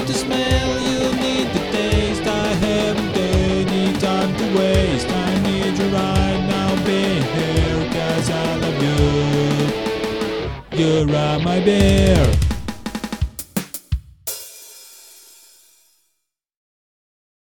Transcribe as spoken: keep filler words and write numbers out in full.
the smell, you need the taste. I haven't any time to waste. I need you right now, be here, 'cause I love you. You are my bear.